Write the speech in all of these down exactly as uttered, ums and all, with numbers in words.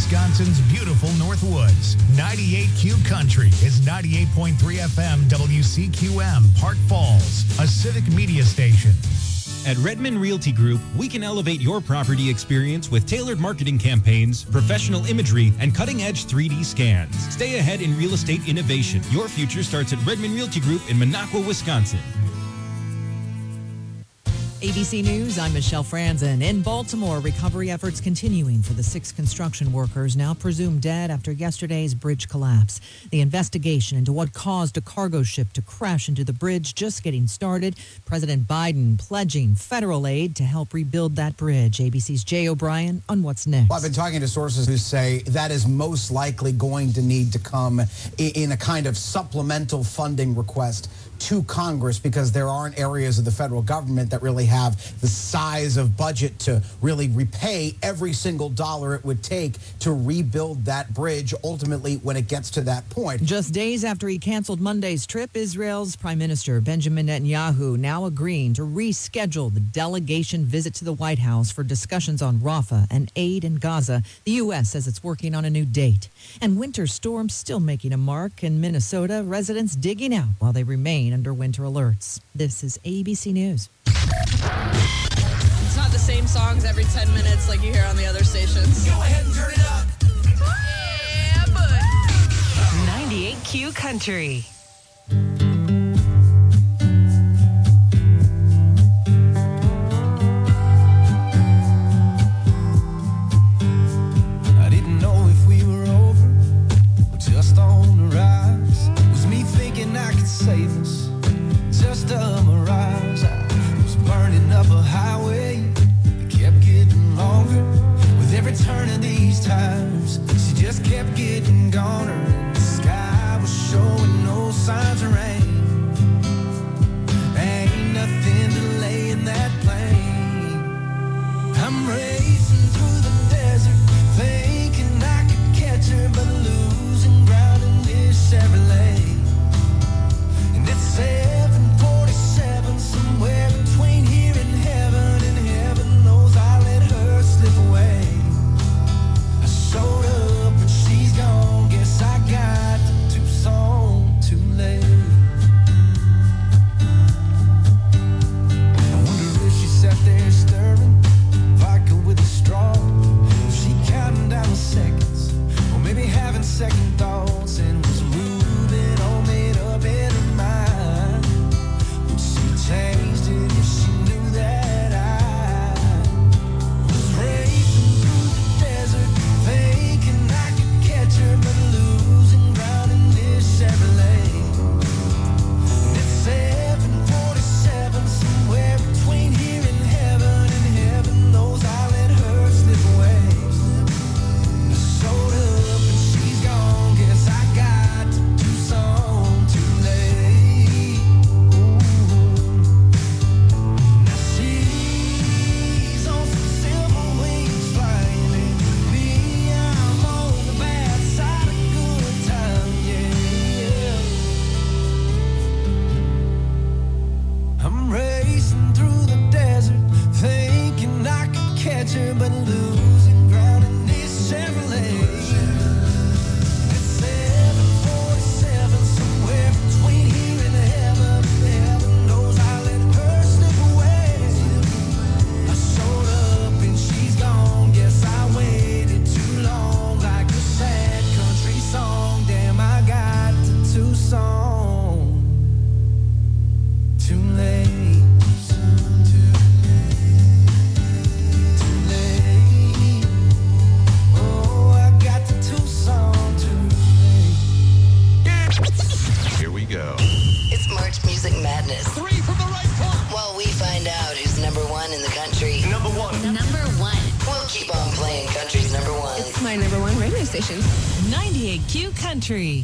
Wisconsin's beautiful Northwoods. ninety-eight Q Country is ninety-eight point three F M W C Q M, Park Falls, a civic media station. At Redmond Realty Group, we can elevate your property experience with tailored marketing campaigns, professional imagery, and cutting-edge three D scans. Stay ahead in real estate innovation. Your future starts at Redmond Realty Group in Minocqua, Wisconsin. A B C News, I'm Michelle Franzen. In Baltimore, recovery efforts continuing for the six construction workers now presumed dead after yesterday's bridge collapse. The investigation into what caused a cargo ship to crash into the bridge just getting started. President Biden pledging federal aid to help rebuild that bridge. A B C's Jay O'Brien on what's next. Well, I've been talking to sources who say that is most likely going to need to come in a kind of supplemental funding request to Congress, because there aren't areas of the federal government that really have the size of budget to really repay every single dollar it would take to rebuild that bridge ultimately when it gets to that point. Just days after he canceled Monday's trip, Israel's Prime Minister Benjamin Netanyahu now agreeing to reschedule the delegation visit to the White House for discussions on Rafah and aid in Gaza. The U S says it's working on a new date. And winter storms still making a mark in Minnesota. Residents digging out while they remain under winter alerts. This is A B C News. It's not the same songs every ten minutes like you hear on the other stations. Go ahead and turn it up. Yeah, but ninety-eight Q Country. I didn't know if we were over or just on the rise. It was me thinking I could save us. Just a mirage. I was burning up a highway that kept getting longer. With every turn of these times, she just kept getting goner. And the sky was showing no signs of rain. Ain't nothing delaying that plane. I'm racing through the desert, thinking I could catch her, but losing ground in this Chevrolet. And it's seven forty-seven, somewhere between here and heaven, and heaven knows I let her slip away. I showed up and she's gone, guess I got to Tucson too late. I wonder if she sat there stirring vodka with a straw, if she counting down the seconds, or maybe having second thoughts, and was moving all made up in her mind. Would she changed it if she knew that I was racing through the desert, thinking I could catch her, but losing ground in this Chevrolet. And it's seven forty-seven, somewhere between here and heaven, and heaven knows I let her slip away. I showed up and she's gone, guess I got to Tucson too late. Now she's on some silver wings flying, and me, I'm on the bad side of good time, yeah. I'm racing through the desert, thinking I could catch her, but losing ground in this Chevrolet. It's seven forty-seven, somewhere between here and heaven. Heaven knows I let her slip away. I showed up and she's gone, guess I waited too long, like a sad country song. Damn, I got to Tucson too late. Too late. Oh, I got to Tucson too late. Here we go. It's March Music Madness. Three from the right point. While we find out who's number one in the country. Number one. Number one. We'll keep on playing country's number one. it's my number one radio station. ninety-eight Q Country.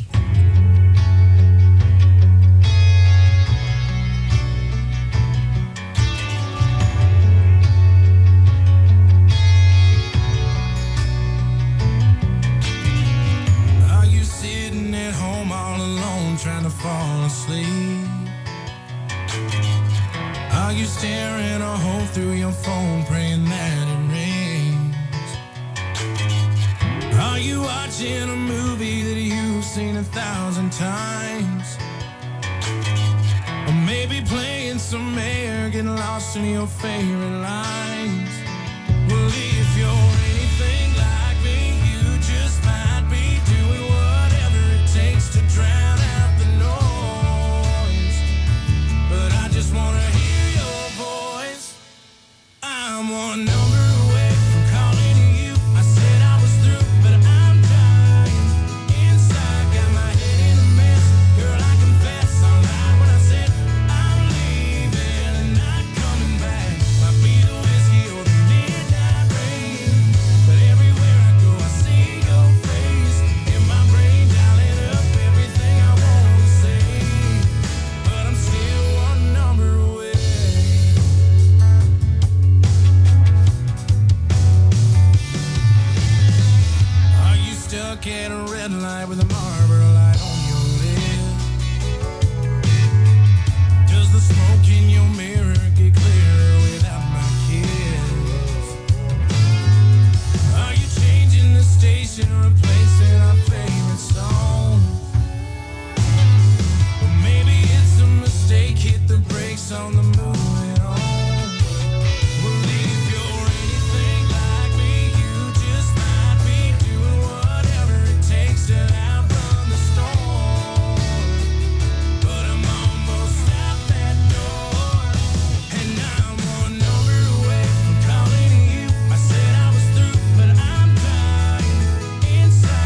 Are you sitting at home all alone trying to fall asleep? Are you staring a hole through your phone praying that it rains? Are Are you watching a movie that you've seen a thousand times? Or maybe playing some air, getting lost in your favorite lines? Well, if you're anything like me, you just might be doing whatever it takes to drown out the noise. But I just want to hear your voice. I'm one number away from calling you. I said I was through, but I'm dying inside. Got my head in a mess. Girl, I confess I lied when I said I'm leaving and not coming back. Might be the whiskey or the midnight rain, but everywhere I go I see your face in my brain, dialing up everything I want to say. But I'm still one number away. Are you stuck at a red light with a Marlboro light on your lip? Does the smoke in your mirror get clearer without my kiss? Are you changing the station, replacing our favorite song? Or maybe it's a mistake, hit the brakes on the moving on. Well, if you're anything like me, you just might be doing whatever it takes to outrun the storm. But I'm almost out that door, and I'm one number away from calling you. I said I was through, but I'm dying inside.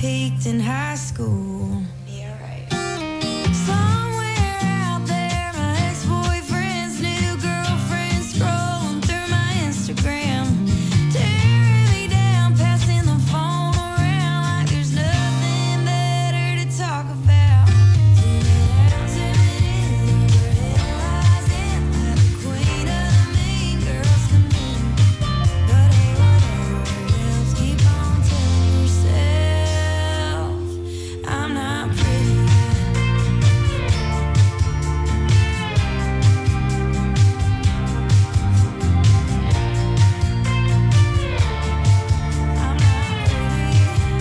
peaked in high school. Yeah, right. Somewhere out there, my ex-boyfriend's new girlfriend scrolling through my Instagram, tearing me down, passing the phone around like there's nothing better to talk about. Zooming out, zooming in, overanalyzing like the queen of the mean girls come in. But hey, whatever else, keep on telling yourself I'm not pretty. I'm not pretty.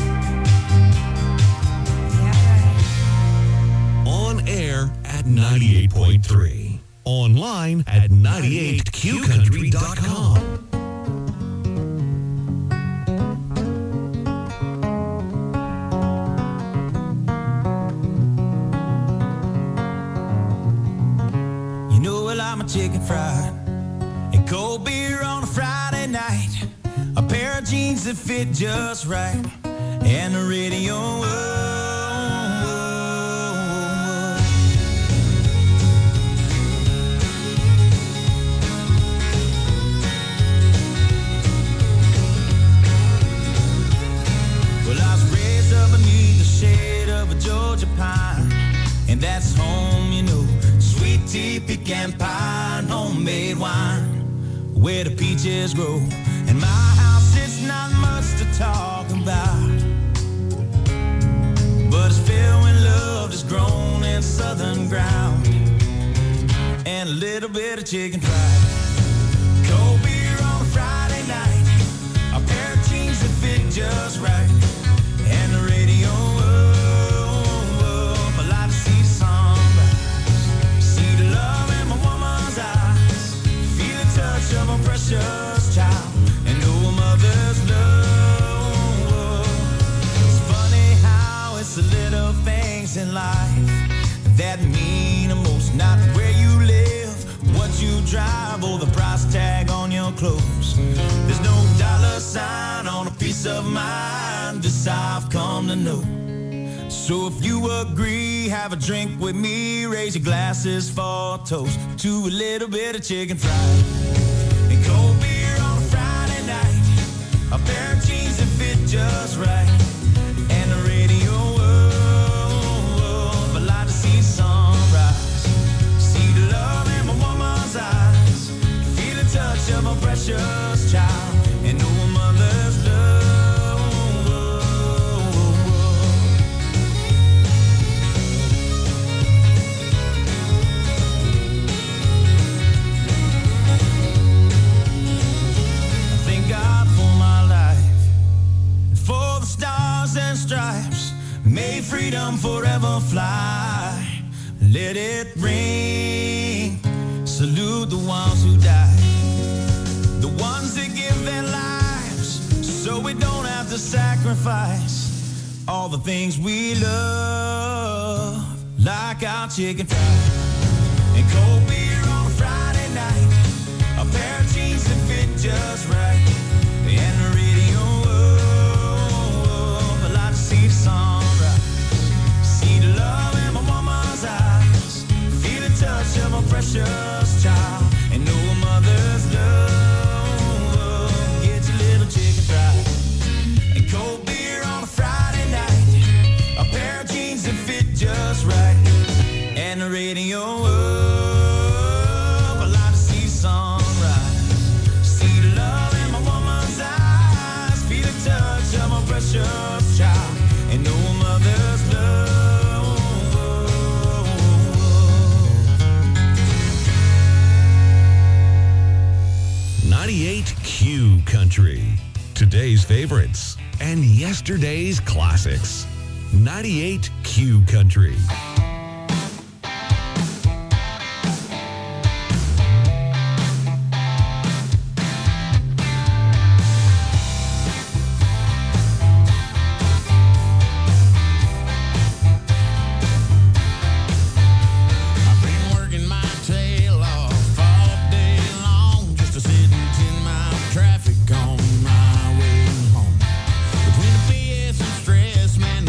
Yeah, right. On air at ninety-eight point three. Online at ninety-eight q country dot com. You know I like my chicken fried and cold beer on a Friday night, a pair of jeans that fit just right, and the radio. oh, oh, oh. Well, I was raised up beneath the shade of a Georgia pine, and that's home, you know. Sweet tea, pecan pie, and homemade wine, where the peaches grow. And my house, it's not much to talk about, but it's filled when love is grown in southern ground, and a little bit of chicken fried. Cold beer on a Friday night, a pair of jeans that fit just right, and the radio. oh, oh, I like to see the sunrise, see the love in my woman's eyes, feel the touch of a precious child, and know a mother's love. It's funny how it's the little things in life that mean the most, not where you live, what you drive, or the price tag on your clothes. There's no dollar sign on a piece of mind, this I've come to know. So if you agree, have a drink with me, raise your glasses for a toast to a little bit of chicken fried and cold beer on a Friday night, a pair of jeans that fit just right, and the radio. oh, oh, I like to see the sunrise, see the love in my woman's eyes, feel the touch of a precious child, and know a mother's love. I thank God for my life, for the stars and stripes, may freedom forever fly. Let it ring, salute the ones who died, the ones that give their lives so we don't have to sacrifice all the things we love, like our chicken fried and cold beer on a Friday night, a pair of jeans that fit just right, and the radio. oh, oh, I like to see the sunrise, see the love in my woman's eyes, feel the touch of a precious child, and know a mother's love. Get your little chicken fried and cold beer on a Friday night, a pair of jeans that fit just right, and the radio. oh, I like to see the sunrise, see the love in my woman's eyes, feel the touch of a precious child, and know a mother's love. ninety-eight Q Country. Today's favorites and yesterday's classics. ninety-eight Q Country. Traffic on my way home. Between the B S and stress, man,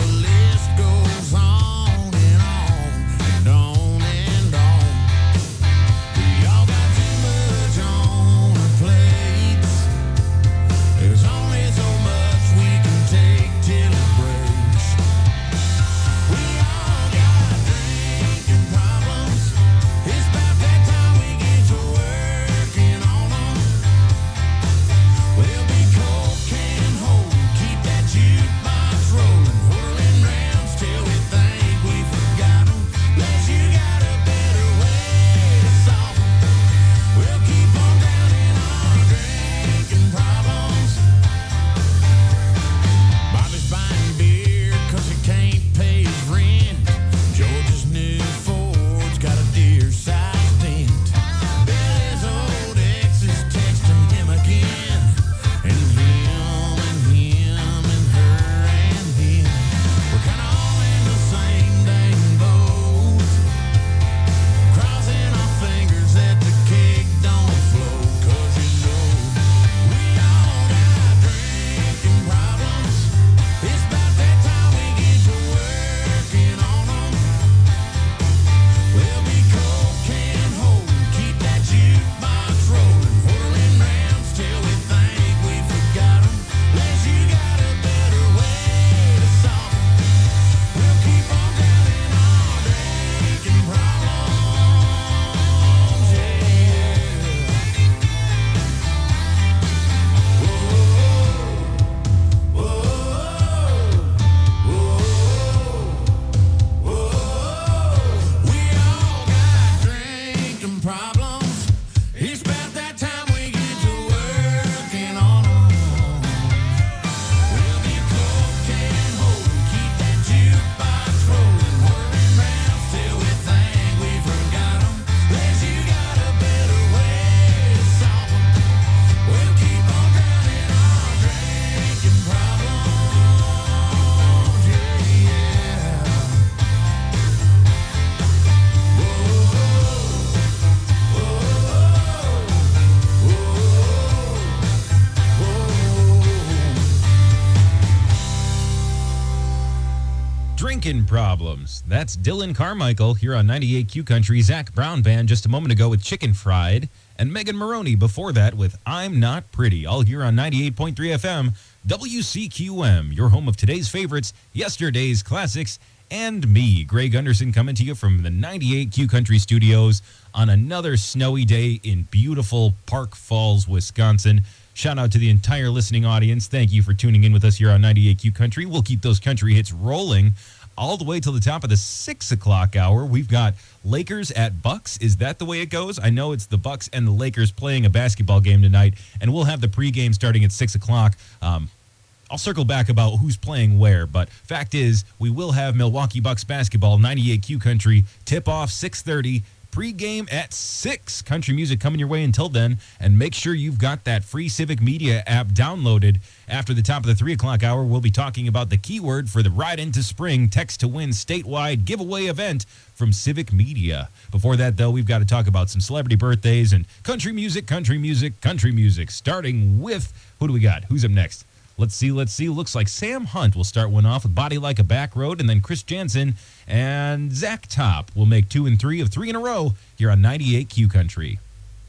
Drinking Problems. That's Dylan Carmichael here on ninety-eight Q Country. Zach Brown Band just a moment ago with Chicken Fried. And Megan Maroney before that with I'm Not Pretty. All here on ninety-eight point three F M, W C Q M, your home of today's favorites, yesterday's classics, and me, Greg Gunderson, coming to you from the ninety-eight Q Country studios on another snowy day in beautiful Park Falls, Wisconsin. Shout out to the entire listening audience. Thank you for tuning in with us here on ninety-eight Q Country. We'll keep those country hits rolling all the way till the top of the six o'clock hour. We've got Lakers at Bucks. Is that the way it goes? I know it's the Bucks and the Lakers playing a basketball game tonight, and we'll have the pregame starting at six o'clock. Um, I'll circle back about who's playing where, but fact is, we will have Milwaukee Bucks basketball, ninety-eight Q Country, tip-off six thirty, pregame at six. Country music coming your way until then, and make sure you've got that free Civic Media app downloaded. After the top of the three o'clock hour, we'll be talking about the keyword for the Ride Into Spring Text to Win statewide giveaway event from Civic Media. Before that, though, we've got to talk about some celebrity birthdays and country music, country music, country music, starting with, who do we got? Who's up next? Let's see, let's see. Looks like Sam Hunt will start one off with Body Like a Back Road, and then Chris Jansen and Zach Top will make two and three of three in a row here on ninety-eight Q Country.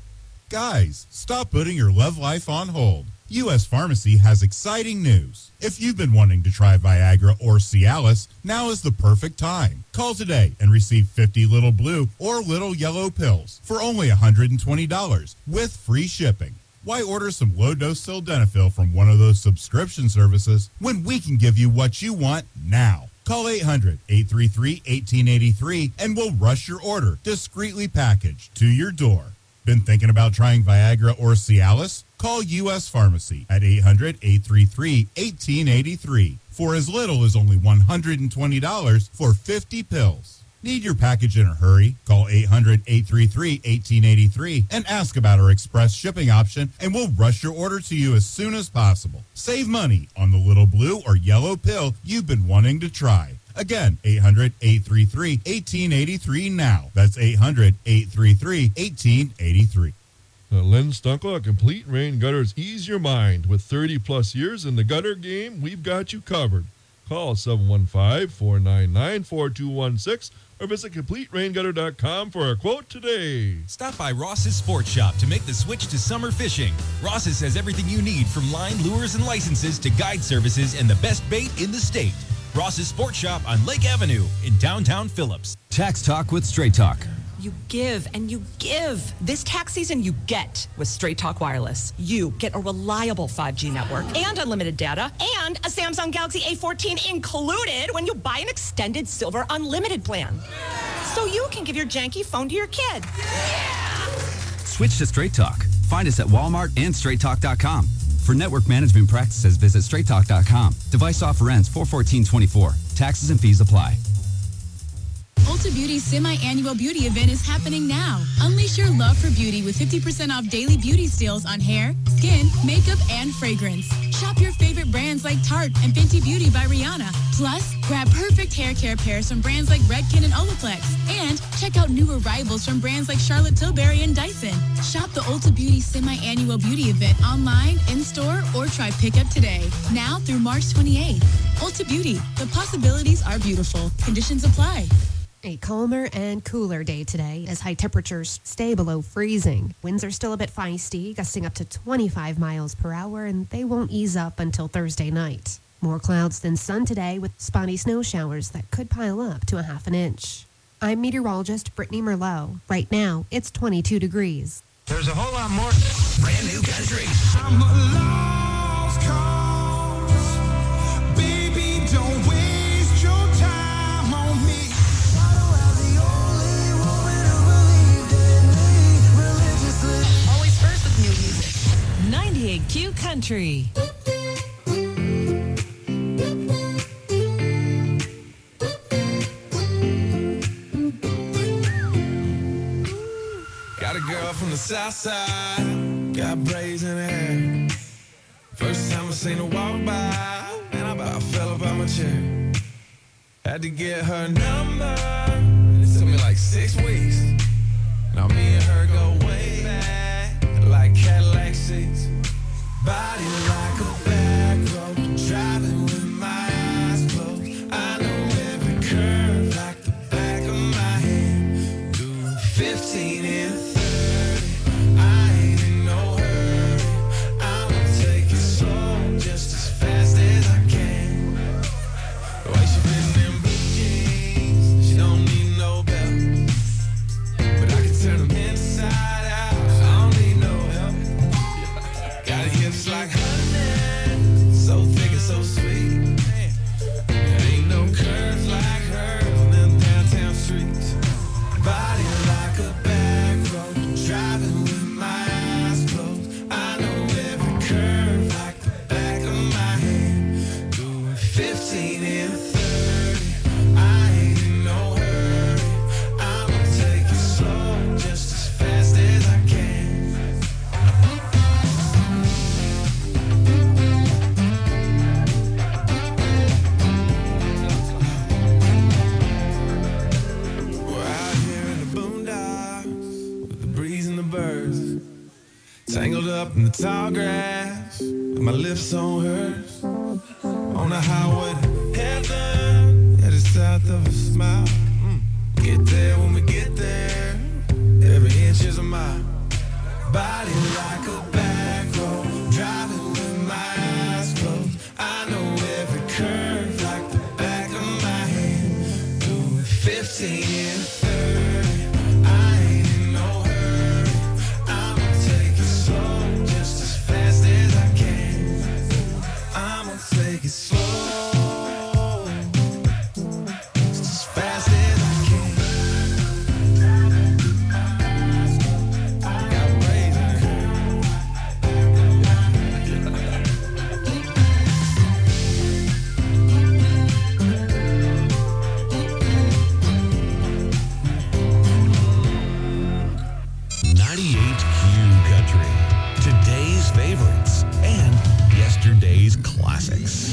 Guys, stop putting your love life on hold. U S Pharmacy has exciting news. If you've been wanting to try Viagra or Cialis, now is the perfect time. Call today and receive fifty Little Blue or Little Yellow pills for only one hundred twenty dollars with free shipping. Why order some low-dose sildenafil from one of those subscription services when we can give you what you want now? Call eight hundred, eight three three, one eight eight three and we'll rush your order, discreetly packaged, to your door. Been thinking about trying Viagra or Cialis? Call U S Pharmacy at eight hundred, eight three three, one eight eight three for as little as only one hundred twenty dollars for fifty pills. Need your package in a hurry? Call eight hundred, eight three three, one eight eight three and ask about our express shipping option, and we'll rush your order to you as soon as possible. Save money on the little blue or yellow pill you've been wanting to try. Again, eight hundred, eight three three, one eight eight three now. That's eight hundred, eight three three, one eight eight three. Uh, Len Stunkel at Complete Rain Gutters. Ease your mind. With thirty plus years in the gutter game, we've got you covered. Call seven one five, four nine nine, four two one six or visit complete rain gutter dot com for a quote today. Stop by Ross's Sports Shop to make the switch to summer fishing. Ross's has everything you need, from line, lures, and licenses to guide services and the best bait in the state. Ross's Sports Shop on Lake Avenue in downtown Phillips. Tax Talk with Straight Talk. You give and you give. This tax season, you get with Straight Talk Wireless. You get a reliable five G network and unlimited data and a Samsung Galaxy A fourteen included when you buy an extended silver unlimited plan. So you can give your janky phone to your kid. Switch to Straight Talk. Find us at Walmart and straight talk dot com. For network management practices, visit straight talk dot com. Device offer ends four fourteen twenty-four. Taxes and fees apply. Ulta Beauty's semi-annual beauty event is happening now. Unleash your love for beauty with fifty percent off daily beauty steals on hair, skin, makeup, and fragrance. Shop your favorite brands like Tarte and Fenty Beauty by Rihanna. Plus, grab perfect hair care pairs from brands like Redken and Olaplex. And check out new arrivals from brands like Charlotte Tilbury and Dyson. Shop the Ulta Beauty semi-annual beauty event online, in-store, or try pickup today. Now through March twenty-eighth. Ulta Beauty. The possibilities are beautiful. Conditions apply. A calmer and cooler day today as high temperatures stay below freezing. Winds are still a bit feisty, gusting up to twenty-five miles per hour, and they won't ease up until Thursday night. More clouds than sun today with spotty snow showers that could pile up to a half an inch. I'm meteorologist Brittany Merlot. Right now, it's twenty-two degrees. There's a whole lot more brand new country. I'm a lost cause. Baby, don't waste your time on me. Always first with new music. ninety-eight Q Country. Got a girl from the south side, got braids in her hair. First time I seen her walk by, and I about fell up out my chair. Had to get her number, it took me like six weeks. Now me and her go way back, like Cadillac seats. Body like a back road, driving with my eyes closed. I know every fifteen and thirty, I ain't in no hurry. I'ma take it slow, just as fast as I can. We're out here in the boondocks with the breeze and the birds, tangled up in the tall grass with my lips on hers. On the highway to heaven, headed south of a smile. Mm. Get there when we get there, every inch is a mile. Body like a back road, driving with my eyes closed. I know every curve like the back of my hand. Doing fifteen and thirty, I ain't in no hurry. I'ma take it slow, just as fast as I can. I'ma take it slow, just as fast as I can. Got ways in it. ninety-eight Q Country. Today's favorites and yesterday's classics.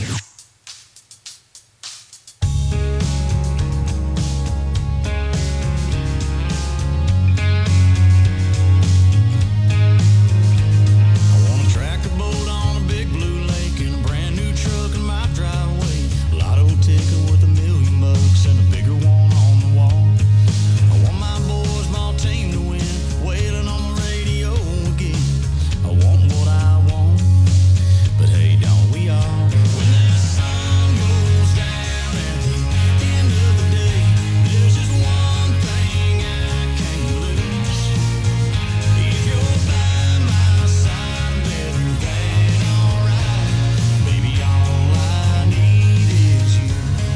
I want a tractor boat on a big blue lake and a brand new truck in my driveway. Lotto ticket worth a million bucks and a bigger one on the wall. I want my boys, my team to win, wailing on the radio again. I want what I want, but hey, don't we all? When that sun goes down at the end of the day, there's just one thing I can't lose. If you're by my side, better than alright. Baby, all I need is you.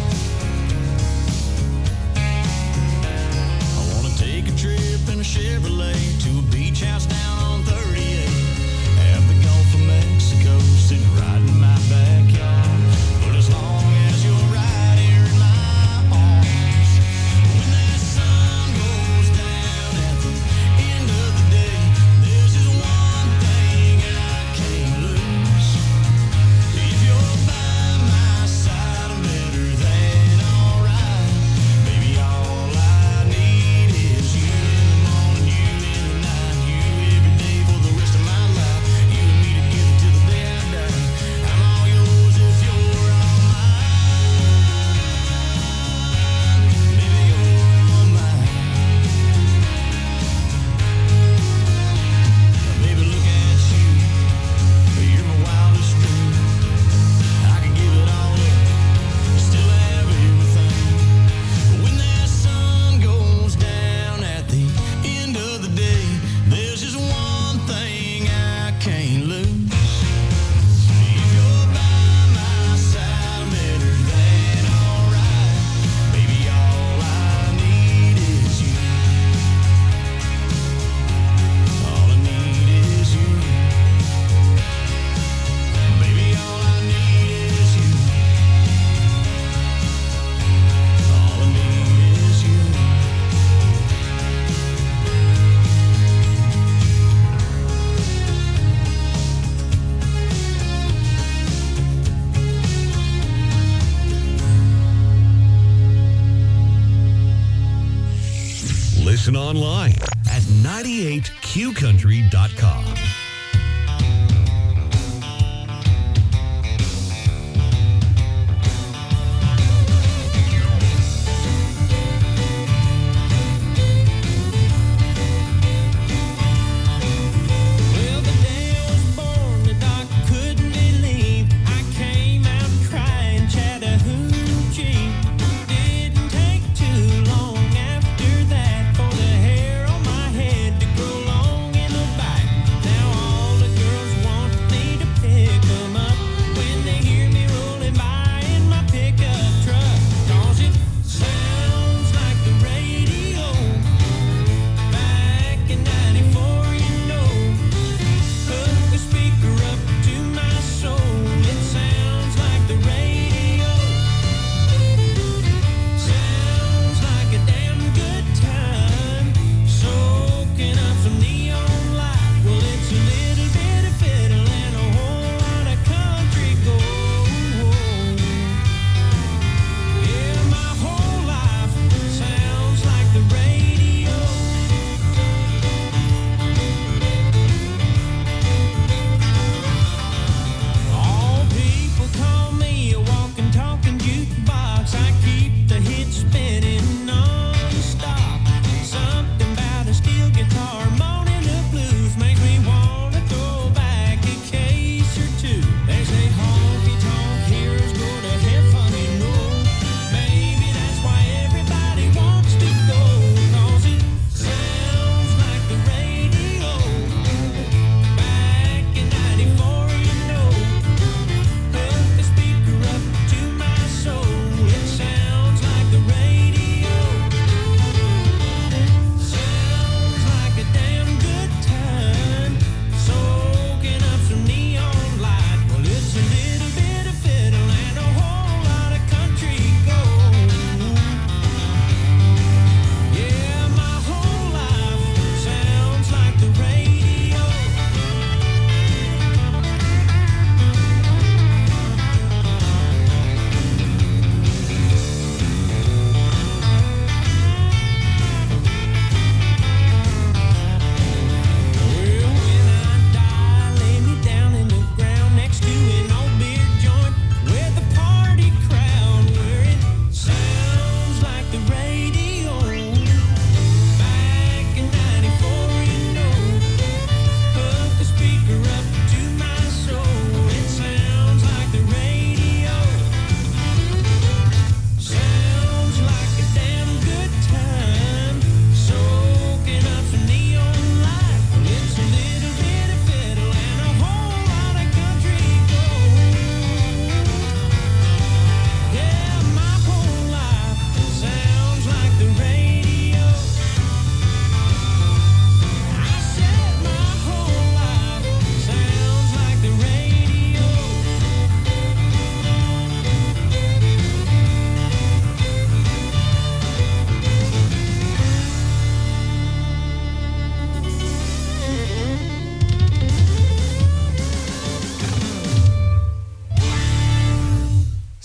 I wanna take a trip in a Chevrolet to a beach house down on thirty-eight. Have the Gulf of Mexico sitting right in my backyard. But as long as you're right here in my arms, when that sun goes down at the end of the day, there's just one thing I can't lose. If you're by my side, I'm better than alright. Baby, all I need is you in the morning, you in the night, you every day for the rest of my life. You and me together till the day I die. I'm all yours if you're all mine. Baby, you're all mine. Baby, look at you. You're my wildest dream. I could give it all up, still have everything. But when that sun goes down at the end of the day, there's just one thing I can't lose. If you're by my side, I'm better than alright. Baby, all I need is you. All I need is you. Baby, all I need is you. All I need is you. Listen online at ninety-eight Q country dot com. Well, the day I was born, the doctor couldn't believe I came out crying Chattahoochee. Didn't take too long after that for the hair on my head to grow long in the back. Now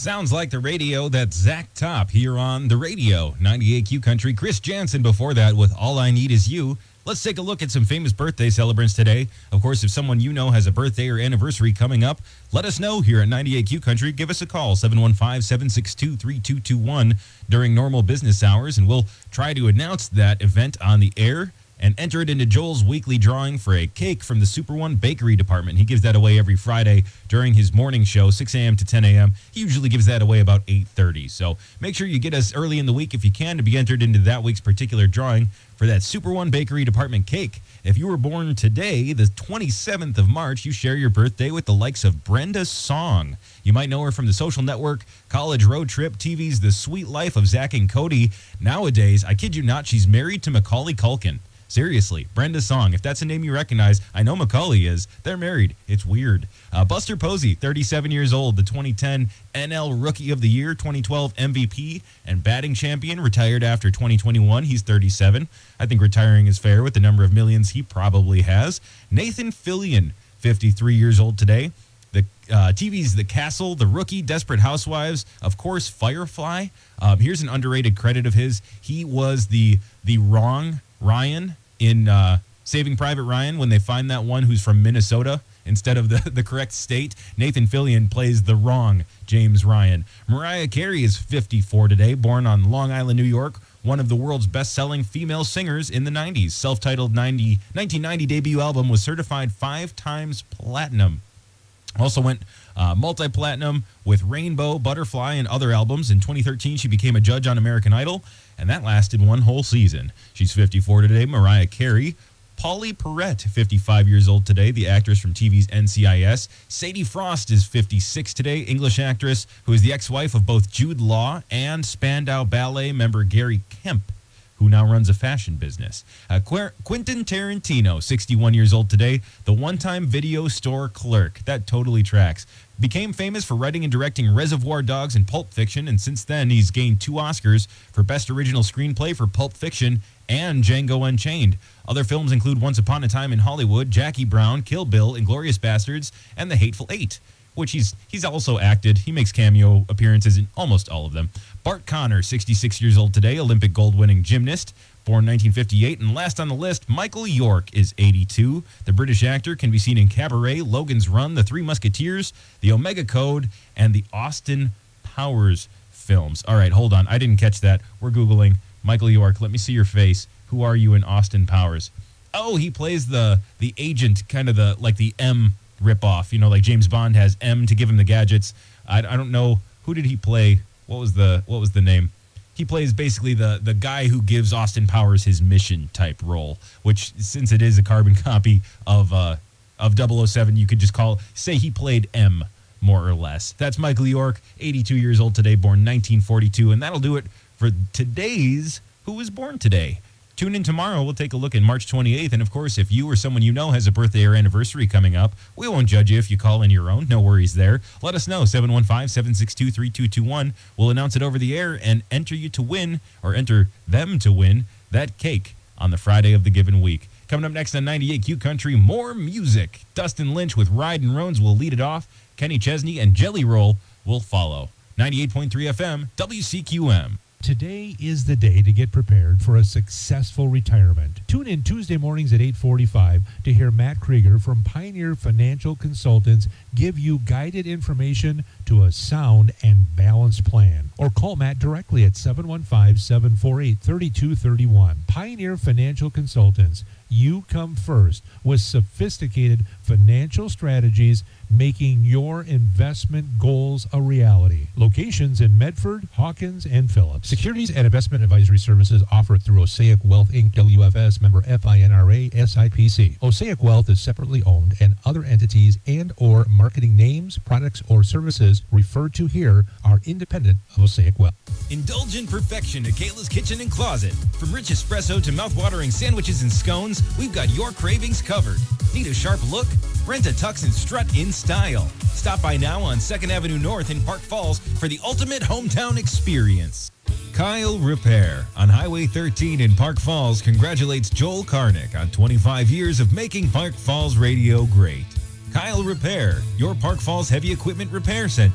Sounds like the radio. That's Zach Top here on the radio. ninety-eight Q Country. Chris Jansen before that with All I Need Is You. Let's take a look at some famous birthday celebrants today. Of course, if someone you know has a birthday or anniversary coming up, let us know here at ninety-eight Q Country. Give us a call, seven one five, seven six two, three two two one during normal business hours, and we'll try to announce that event on the air and enter it into Joel's weekly drawing for a cake from the Super One Bakery Department. He gives that away every Friday during his morning show, six a.m. to ten a.m. He usually gives that away about eight thirty. So make sure you get us early in the week if you can to be entered into that week's particular drawing for that Super One Bakery Department cake. If you were born today, the twenty-seventh of March, you share your birthday with the likes of Brenda Song. You might know her from The Social Network, College Road Trip, T V's The Sweet Life of Zach and Cody. Nowadays, I kid you not, she's married to Macaulay Culkin. Seriously, Brenda Song, if that's a name you recognize, I know Macaulay is. They're married. It's weird. Uh, Buster Posey, thirty-seven years old, the twenty ten N L Rookie of the Year, twenty twelve M V P and batting champion, retired after twenty twenty-one. He's thirty-seven. I think retiring is fair with the number of millions he probably has. Nathan Fillion, fifty-three years old today. The uh, T V's The Castle, The Rookie, Desperate Housewives, of course, Firefly. Um, here's an underrated credit of his. He was the the wrong Ryan in uh, Saving Private Ryan when they find that one who's from Minnesota instead of the, the correct state. Nathan Fillion plays the wrong James Ryan. Mariah Carey is fifty-four today, born on Long Island, New York, one of the world's best-selling female singers in the nineties. Self-titled nineteen ninety debut album was certified five times platinum. Also went uh, multi-platinum with Rainbow, Butterfly, and other albums. In twenty thirteen, she became a judge on American Idol, and that lasted one whole season. She's fifty-four today, Mariah Carey. Polly Perrette, fifty-five years old today, the actress from T V's N C I S. Sadie Frost is fifty-six today, English actress who is the ex-wife of both Jude Law and Spandau Ballet member Gary Kemp, who now runs a fashion business. Uh, Qu- Quentin Tarantino, sixty-one years old today, the one-time video store clerk. That totally tracks. Became famous for writing and directing Reservoir Dogs and Pulp Fiction, and since then he's gained two Oscars for Best Original Screenplay for Pulp Fiction and Django Unchained. Other films include Once Upon a Time in Hollywood, Jackie Brown, Kill Bill, Inglourious Bastards, and The Hateful Eight, which he's he's also acted. He makes cameo appearances in almost all of them. Bart Connor, sixty-six years old today, Olympic gold-winning gymnast, born nineteen fifty-eight. And last on the list, Michael York is eighty-two. The British actor can be seen in Cabaret, Logan's Run, The Three Musketeers, The Omega Code, and the Austin Powers films. All right, hold on. I didn't catch that. We're Googling Michael York. Let me see your face. Who are you in Austin Powers? Oh, he plays the the agent, kind of the like the M ripoff. You know, like James Bond has M to give him the gadgets. I, I don't know, who did he play? What was the what was the name? He plays basically the the guy who gives Austin Powers his mission type role, which, since it is a carbon copy of uh of double oh seven, you could just call say he played M, more or less. That's Michael York, eighty-two years old today, born nineteen forty-two, and that'll do it for today's Who Was Born Today. Tune in tomorrow. We'll take a look at March twenty-eighth. And, of course, if you or someone you know has a birthday or anniversary coming up, we won't judge you if you call in your own. No worries there. Let us know, seven one five, seven six two, three two two one. We'll announce it over the air and enter you to win, or enter them to win, that cake on the Friday of the given week. Coming up next on ninety-eight Q Country, more music. Dustin Lynch with Ride and Roans will lead it off. Kenny Chesney and Jelly Roll will follow. ninety-eight point three F M, W C Q M. Today is the day to get prepared for a successful retirement. Tune in Tuesday mornings at eight forty-five to hear Matt Krieger from Pioneer Financial Consultants give you guided information to a sound and balanced plan. Or call Matt directly at seven one five, seven four eight, three two three one. Pioneer Financial Consultants. You come first with sophisticated financial strategies, making your investment goals a reality. Locations in Medford, Hawkins, and Phillips. Securities and investment advisory services offered through Osaic Wealth, Incorporated, W F S, member F I N R A, S I P C. Osaic Wealth is separately owned, and other entities and or marketing names, products, or services referred to here are independent of Osaic Wealth. Indulge in perfection at Kayla's Kitchen and Closet. From rich espresso to mouth-watering sandwiches and scones, we've got your cravings covered. Need a sharp look? Rent a tux and strut in style. Stop by now on second Avenue North in Park Falls for the ultimate hometown experience. Kyle Repair on Highway thirteen in Park Falls congratulates Joel Karnick on twenty-five years of making Park Falls radio great. Kyle Repair, your Park Falls heavy equipment repair center.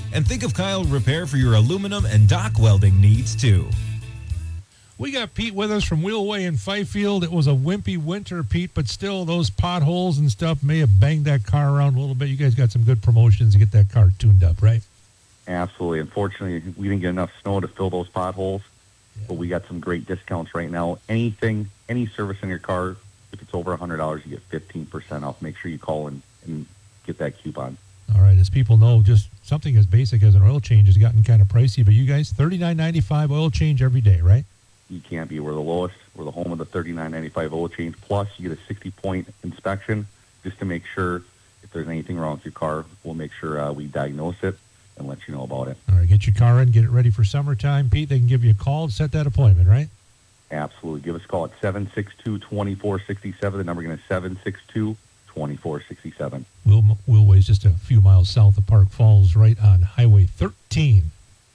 And think of Kyle Repair for your aluminum and dock welding needs, too. We got Pete with us from Wheelway in Fifield. It was a wimpy winter, Pete, but still those potholes and stuff may have banged that car around a little bit. You guys got some good promotions to get that car tuned up, right? Absolutely. Unfortunately, we didn't get enough snow to fill those potholes, yeah. but we got some great discounts right now. Anything, any service in your car, if it's over one hundred dollars, you get fifteen percent off. Make sure you call and, and get that coupon. All right. As people know, just something as basic as an oil change has gotten kind of pricey, but you guys, thirty-nine ninety-five oil change every day, right? You can't be. We're the lowest. We're the home of the thirty-nine ninety-five oil change. Plus, you get a sixty-point inspection just to make sure if there's anything wrong with your car. We'll make sure uh, we diagnose it and let you know about it. All right, get your car in, get it ready for summertime. Pete, they can give you a call and set that appointment, right? Absolutely. Give us a call at seven six two, two four six seven. The number again is seven six two, two four six seven. Wheel, Wheelway's just a few miles south of Park Falls, right on Highway thirteen.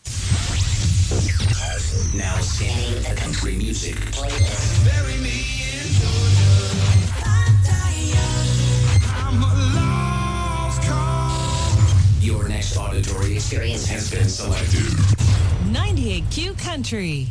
Now scanning the country music. Bury me in Georgia. I'm a lost cause. Your next auditory experience has been selected. ninety-eight Q Country.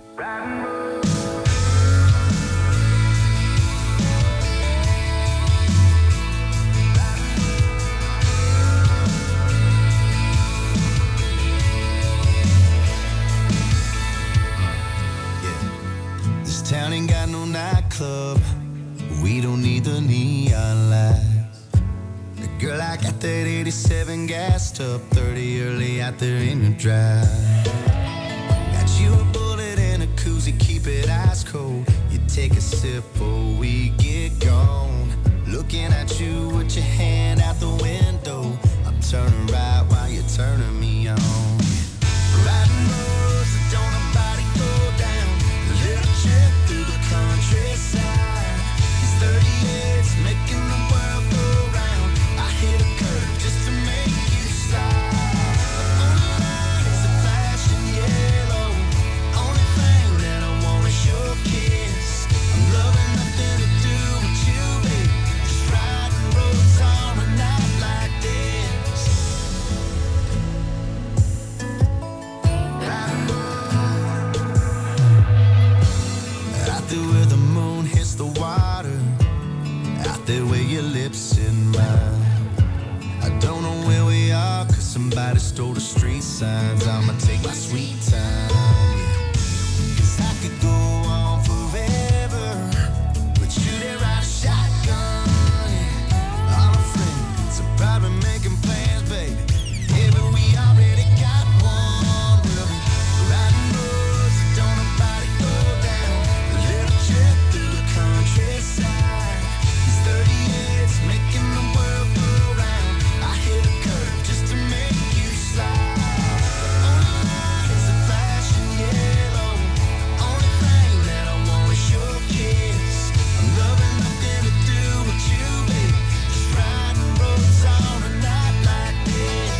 Town ain't got no nightclub. We don't need the neon lights. Girl, I got that eighty-seven gassed up, thirty early out there in the drive. Got you a bullet and a koozie, keep it ice cold. You take a sip before we get gone. Looking at you with your hand out the window. I'm turning right while you're turning me on. Riding roads that don't nobody go down. A little trip through the countryside. These thirty-eights making the world go round. I hit a curve just to make you slide. The only line is the flashing yellow. Only thing that I want is your kiss. I'm loving nothing to do with you, babe. Just riding roads on a night like this. Out there where the moon hits the water, out there where your lips in mine. I don't know where we are, cause somebody stole the street signs. I'ma take my sweet time, yeah. Cause I could go on forever, but you there ride a shotgun, yeah. All our friends are probably making plans, baby. Yeah, but we already got one. We'll be riding roads that don't nobody go down. A little trip through the countryside. These thirty-eights making the world go round. I hit a curve just to make you slide. The only line is a flashing yellow. Only thing that I want is your kiss. I'm loving nothing to do with you, baby. Just riding roads on a night like this.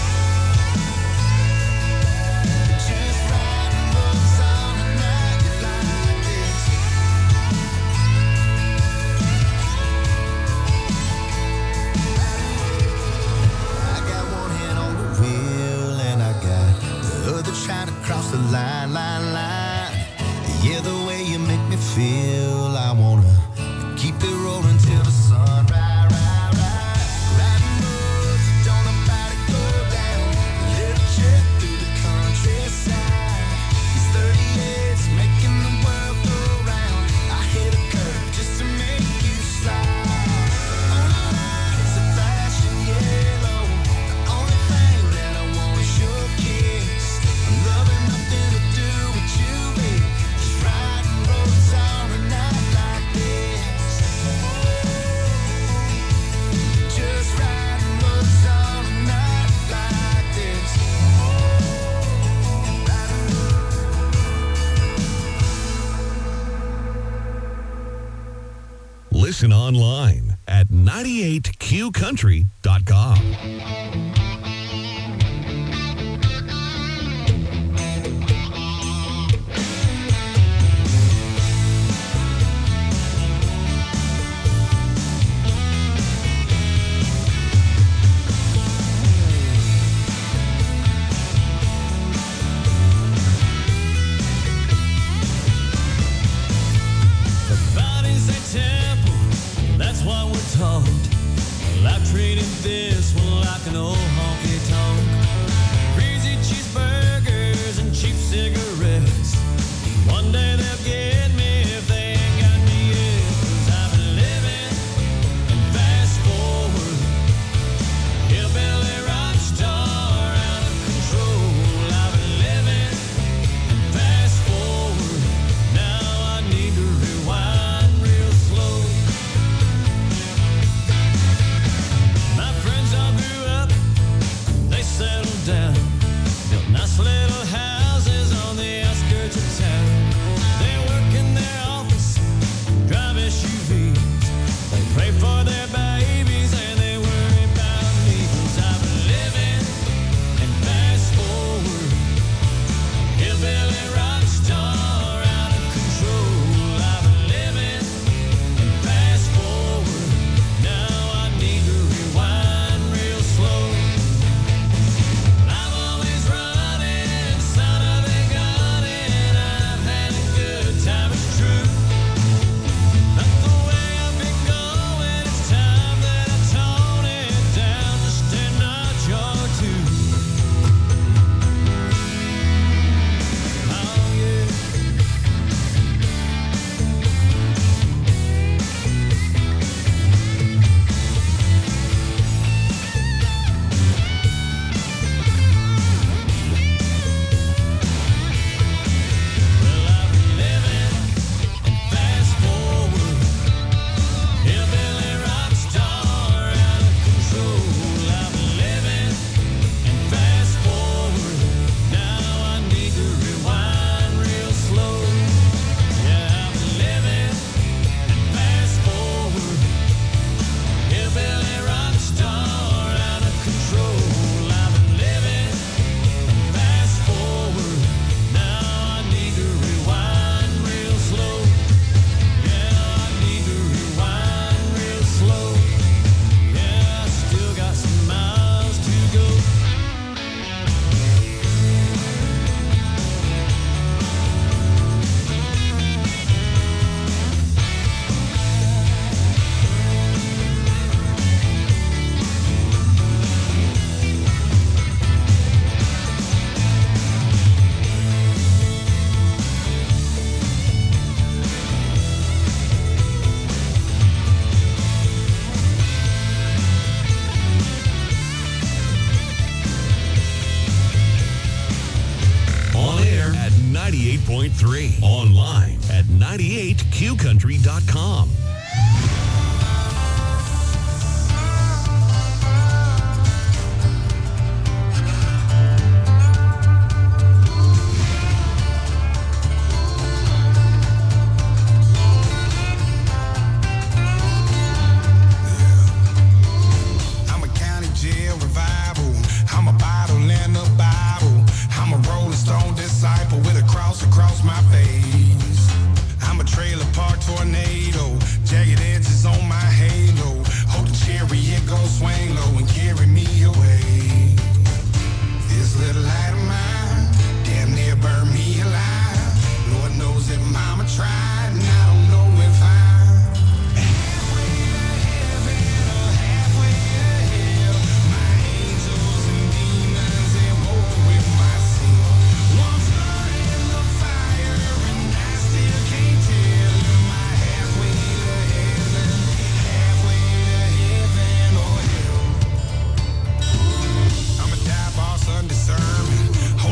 Just riding roads on a night like this. I got one hand on the wheel and I got the other trying to cross the line, line, line. Yeah, the way you make me feel, I wanna keep it rolling till the sun rise, rise, rise. Riding roads that don't nobody go down. A little trip through the countryside. These thirty-eights making the world go round. I hit a curve just to make you slide. The only line is a flashing yellow. The only thing that I want is your kiss. I'm loving nothing to do with you, baby. Just riding roads on a night like this. Just riding roads on a night like this. Listen online at ninety-eight q country dot com. an old honky tonk. Greasy cheeseburgers and cheap cigarettes. One day they'll get me if they ain't got me yet. 'Cause I've been living and fast forward. Hillbilly rock star out of control. I've been living and fast forward. Now I need to rewind real slow. My friends all grew up, they settled down, built nice little houses on the outskirts of town. They work in their office, drive S U Vs. They pray for their babies and they worry about me. 'Cause I've been living and fast forward. Hillbilly rock star out of control. I've been living and fast forward. Now I need to rewind real slow. I'm always running, son of a gun, and I've had a good time, it's true. Not the way I've been going, it's time that I tone it down just a notch or two. Oh yeah. Well, I've been living and fast forward. Hillbilly rock star out of control. I've been living and fast forward. Now I need to rewind real slow. Yeah, I've been living and fast forward. Hillbilly rock star out of control. I've been living and fast forward. Now I need to rewind real slow. Yeah, I need to rewind real slow. Yeah, I still got some miles to go. On air at ninety-eight point three. Online at ninety-eight Q country dot com. I'm a county jail revival. I'm a bottle and a Bible. I'm a rolling stone disciple with a cross across my face. I'm a trailer park tornado. Jagged edges on my halo. Hold the chariot, go swing low and carry me away. This little light of mine damn near burned me alive. Lord knows that mama tried and I don't know if I'm halfway to heaven or halfway to hell. My angels and demons, they war with my sin. One foot in the fire and I still can't tell. Am I halfway to heaven, halfway to heaven or hell? I'm a die boss undiscernment.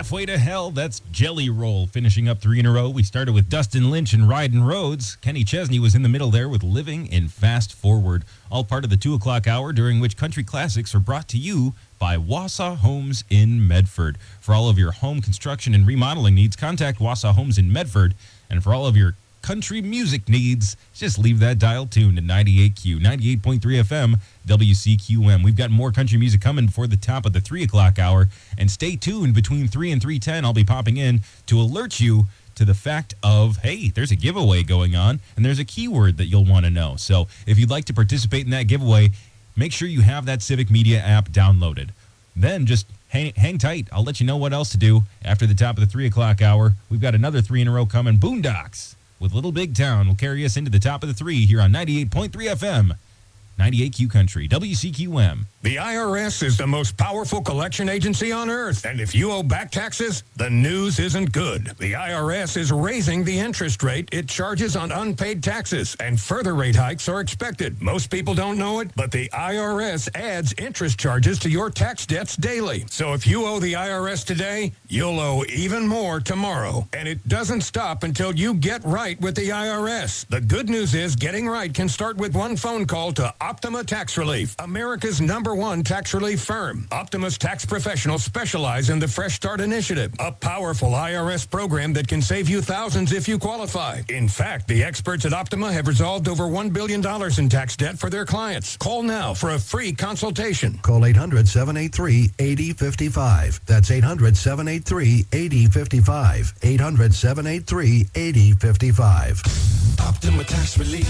Halfway to Hell, that's Jelly Roll, finishing up three in a row. We started with Dustin Lynch and Riding Roads. Kenny Chesney was in the middle there with Living in Fast Forward, all part of the two o'clock hour, during which country classics are brought to you by Wausau Homes in Medford. For all of your home construction and remodeling needs, contact Wausau Homes in Medford. And for all of your country music needs, just leave that dial tuned to ninety-eight Q, ninety-eight point three F M, W C Q M. We've got more country music coming before the top of the three o'clock hour. And stay tuned between three and three ten. I'll be popping in to alert you to the fact of, hey, there's a giveaway going on, and there's a keyword that you'll want to know. So if you'd like to participate in that giveaway, make sure you have that Civic Media app downloaded. Then just hang, hang tight. I'll let you know what else to do after the top of the three o'clock hour. We've got another three in a row coming. Boondocks with Little Big Town will carry us into the top of the three here on ninety-eight point three F M, ninety-eight Q Country, W C Q M. The I R S is the most powerful collection agency on earth, and if you owe back taxes, the news isn't good. The I R S is raising the interest rate it charges on unpaid taxes, and further rate hikes are expected. Most people don't know it, but the I R S adds interest charges to your tax debts daily. So if you owe the I R S today, you'll owe even more tomorrow. And it doesn't stop until you get right with the I R S. The good news is getting right can start with one phone call to Optima Tax Relief, America's number one tax relief firm. Optima's tax professionals specialize in the Fresh Start Initiative, a powerful I R S program that can save you thousands if you qualify. In fact, the experts at Optima have resolved over one billion dollars in tax debt for their clients. Call now for a free consultation. Call eight hundred, seven eight three, eight zero five five. That's eight hundred, seven eight three, eight zero five five. eight hundred, seven eight three, eight zero five five. Optima Tax Relief.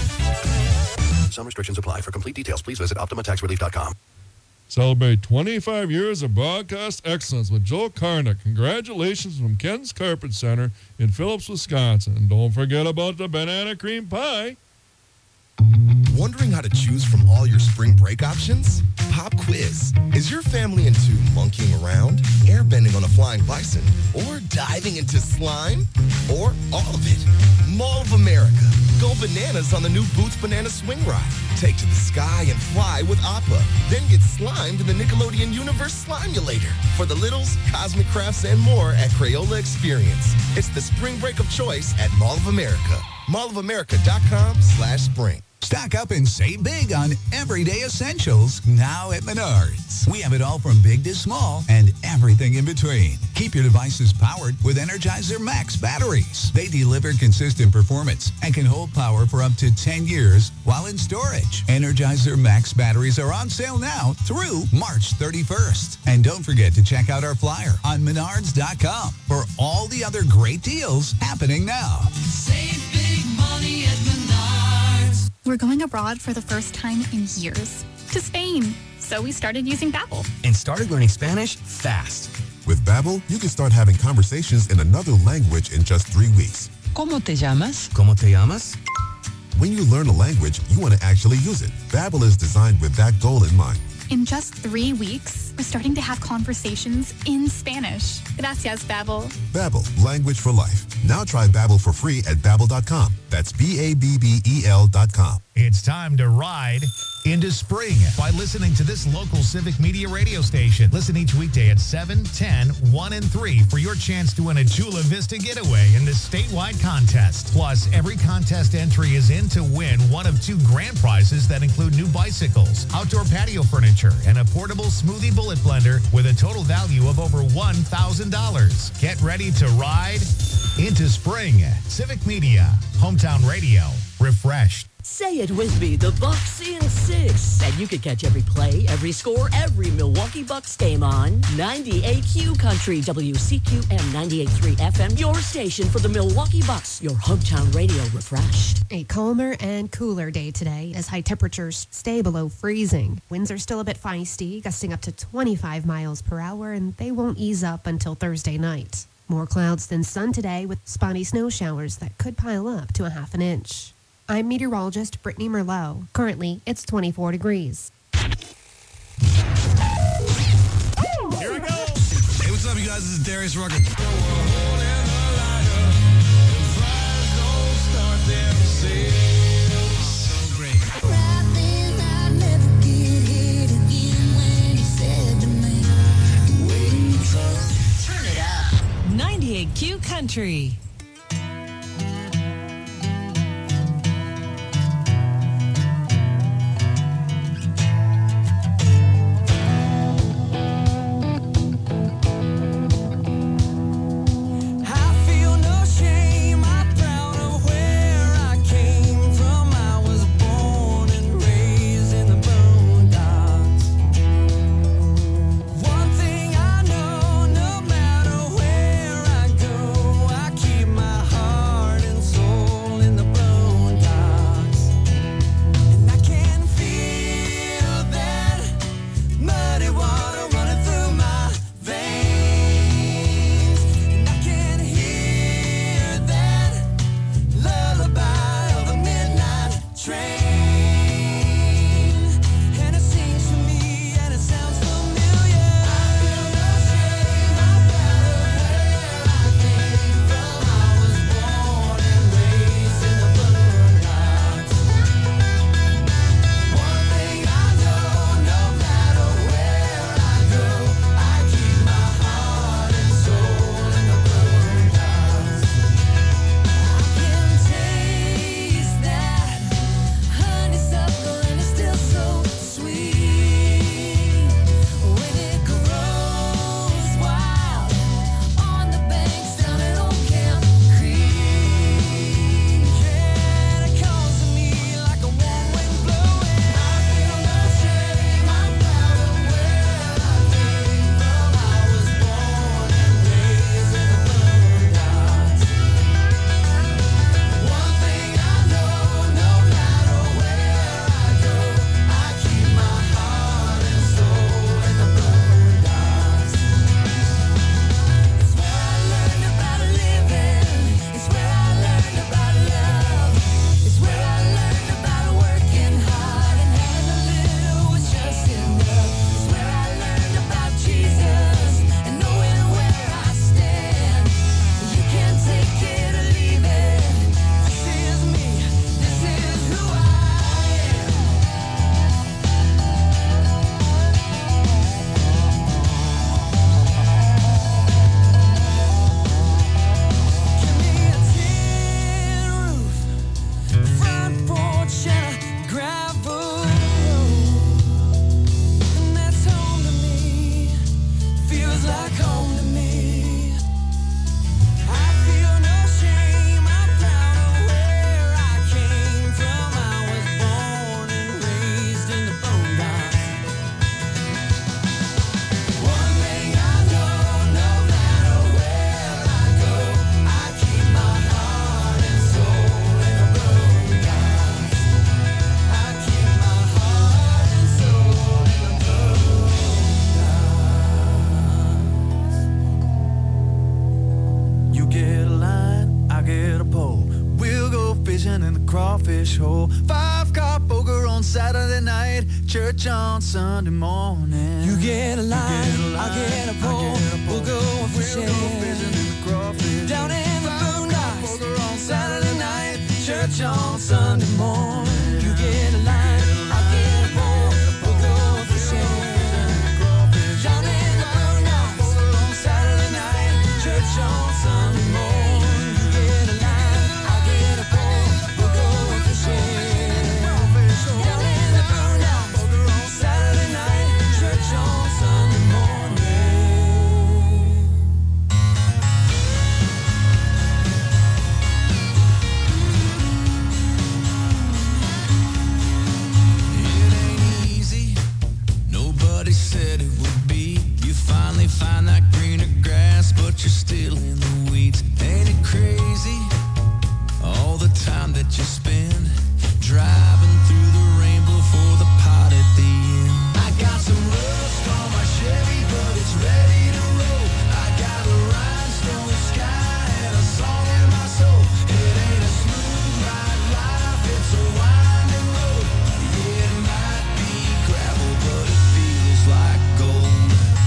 Some restrictions apply. For complete details, please visit optima tax relief dot com. Celebrate twenty-five years of broadcast excellence with Joe Karnick. Congratulations from Ken's Carpet Center in Phillips, Wisconsin. And don't forget about the banana cream pie. Wondering how to choose from all your spring break options? Pop quiz. Is your family into monkeying around, airbending on a flying bison, or diving into slime? Or all of it? Mall of America. Go bananas on the new Boots Banana Swing Ride. Take to the sky and fly with Appa. Then get slimed in the Nickelodeon Universe Slimulator. For the littles, Cosmic Crafts, and more at Crayola Experience. It's the spring break of choice at Mall of America. mall of america dot com slash spring. Stock up and save big on everyday essentials now at Menards. We have it all from big to small and everything in between. Keep your devices powered with Energizer Max batteries. They deliver consistent performance and can hold power for up to ten years while in storage. Energizer Max batteries are on sale now through March thirty-first. And don't forget to check out our flyer on menards dot com for all the other great deals happening now. Save big money at Menards. We're going abroad for the first time in years, to Spain. So we started using Babbel. And started learning Spanish fast. With Babbel, you can start having conversations in another language in just three weeks. ¿Cómo te llamas? ¿Cómo te llamas? When you learn a language, you want to actually use it. Babbel is designed with that goal in mind. In just three weeks, we're starting to have conversations in Spanish. Gracias, Babbel. Babbel, language for life. Now try Babbel for free at babbel dot com. That's B A B B E L dot com. It's time to ride into spring by listening to this local Civic Media radio station. Listen each weekday at seven, ten, one, and three for your chance to win a Chula Vista getaway in this statewide contest. Plus, every contest entry is in to win one of two grand prizes that include new bicycles, outdoor patio furniture, and a portable smoothie bullet blender with a total value of over one thousand dollars. Get ready to ride into spring. Civic Media, hometown radio, refreshed. Say it with me, the Bucks in six. And you can catch every play, every score, every Milwaukee Bucks game on ninety-eight Q Country, W C Q M ninety-eight point three F M, your station for the Milwaukee Bucks, your hometown radio refreshed. A calmer and cooler day today as high temperatures stay below freezing. Winds are still a bit feisty, gusting up to twenty-five miles per hour, and they won't ease up until Thursday night. More clouds than sun today with spotty snow showers that could pile up to a half an inch. I'm meteorologist Brittany Merlot. Currently, it's twenty-four degrees. Here we go. Hey, what's up, you guys? This is Darius Rucker. So great. Turn it up. crawfish hole. Five cop poker on Saturday night, church on Sunday morning. You get a line, I get a pole, we'll go fishing, fishing in the crawfish. Down in the boondocks on Saturday night, church on Sunday morning. You get a line, I get a pole, we'll go fishing. Down in the boondocks on Saturday night, church on Sunday morning. You get a line, I get a pole, we'll go fishing. Down in the boondocks on Saturday night, church on Sunday morning. It ain't easy, nobody said it would be. You finally find that greener grass, but you're still in the weeds. Ain't it crazy, all the time that you spend driving through the rainbow for the pot at the end? I got some rust on my Chevy, but it's ready to roll. I got a rhinestone sky and a song in my soul. It ain't a smooth ride life, it's a winding road. Yeah, it might be gravel, but it feels like gold.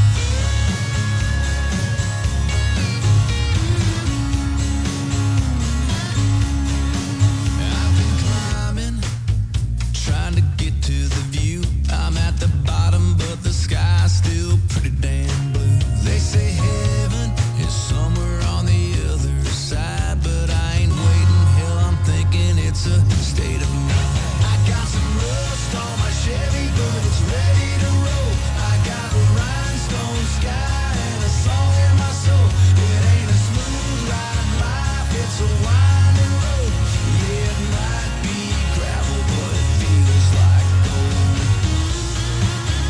I've been climbing, trying to get to the view. I'm at the bottom, but the sky's still pretty damn blue. They say heaven is somewhere on the other side, but I ain't waiting. Hell, I'm thinking it's a state of mind. I got some rust on my Chevy, but it's ready to roll. I got a rhinestone sky and a song in my soul. It ain't a smooth ride life, it's a wild